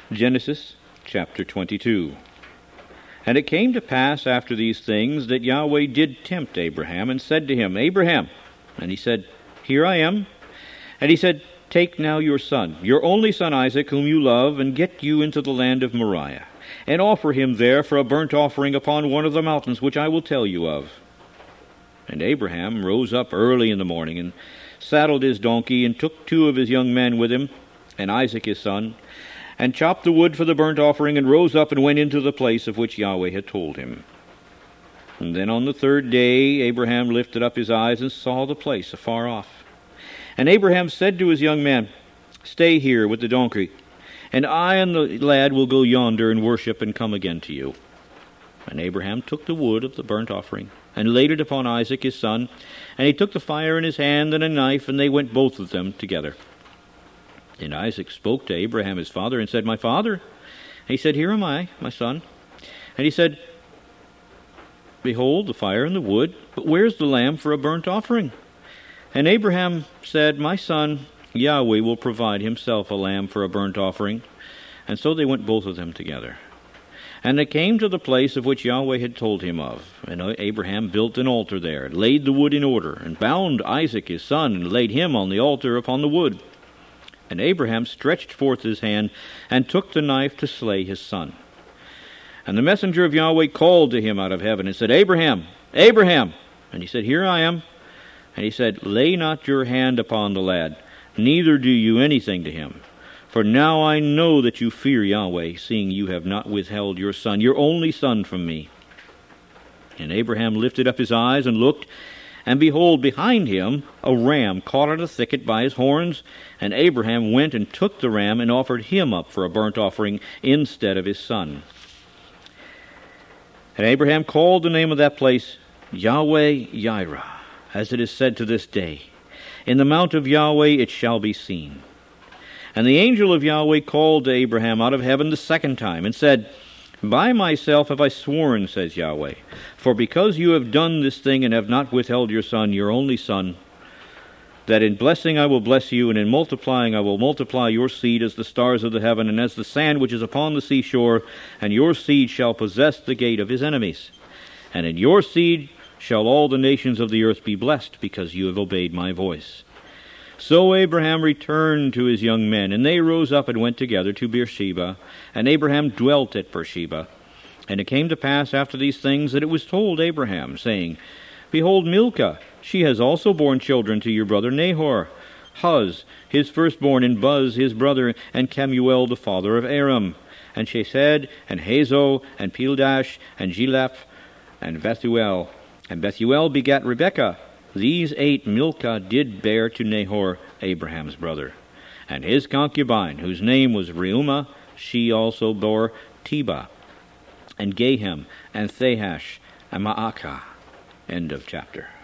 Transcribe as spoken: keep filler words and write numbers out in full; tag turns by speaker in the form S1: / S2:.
S1: Genesis chapter twenty-two. And it came to pass after these things that Yahweh did tempt Abraham, and said to him, Abraham. And he said, Here I am. And he said, Take now your son, your only son Isaac, whom you love, and get you into the land of Moriah, and offer him there for a burnt offering upon one of the mountains which I will tell you of. And Abraham rose up early in the morning, and saddled his donkey, and took two of his young men with him, and Isaac his son, and chopped the wood for the burnt offering, and rose up and went into the place of which Yahweh had told him. And then on the third day Abraham lifted up his eyes and saw the place afar off. And Abraham said to his young man, Stay here with the donkey, and I and the lad will go yonder and worship and come again to you. And Abraham took the wood of the burnt offering, and laid it upon Isaac his son, and he took the fire in his hand and a knife, and they went both of them together. And Isaac spoke to Abraham his father, and said, My father. And he said, Here am I, my son. And he said, Behold the fire and the wood, but where's the lamb for a burnt offering? And Abraham said, My son, Yahweh will provide himself a lamb for a burnt offering. And so they went both of them together. And they came to the place of which Yahweh had told him of. And Abraham built an altar there, and laid the wood in order, and bound Isaac his son, and laid him on the altar upon the wood. And Abraham stretched forth his hand, and took the knife to slay his son. And the messenger of Yahweh called to him out of heaven, and said, Abraham, Abraham! And he said, Here I am. And he said, Lay not your hand upon the lad, neither do you anything to him. For now I know that you fear Yahweh, seeing you have not withheld your son, your only son, from me. And Abraham lifted up his eyes and looked, and behold, behind him a ram caught in a thicket by his horns. And Abraham went and took the ram, and offered him up for a burnt offering instead of his son. And Abraham called the name of that place Yahweh Yireh, as it is said to this day, In the mount of Yahweh it shall be seen. And the angel of Yahweh called to Abraham out of heaven the second time, and said, By myself have I sworn, says Yahweh, for because you have done this thing, and have not withheld your son, your only son, that in blessing I will bless you, and in multiplying I will multiply your seed as the stars of the heaven, and as the sand which is upon the seashore, and your seed shall possess the gate of his enemies. And in your seed shall all the nations of the earth be blessed, because you have obeyed my voice. So Abraham returned to his young men, and they rose up and went together to Beersheba, and Abraham dwelt at Beersheba. And it came to pass after these things that it was told Abraham, saying, Behold, Milcah, she has also borne children to your brother Nahor, Huz, his firstborn, and Buz, his brother, and Kemuel, the father of Aram, and Chesed, and Hazo, and Pildash, and Jileph, and Bethuel. And Bethuel begat Rebekah. These eight Milcah did bear to Nahor, Abraham's brother. And his concubine, whose name was Reumah, she also bore Tebah, and Gahem, and Thahash, and Maacah. End of chapter.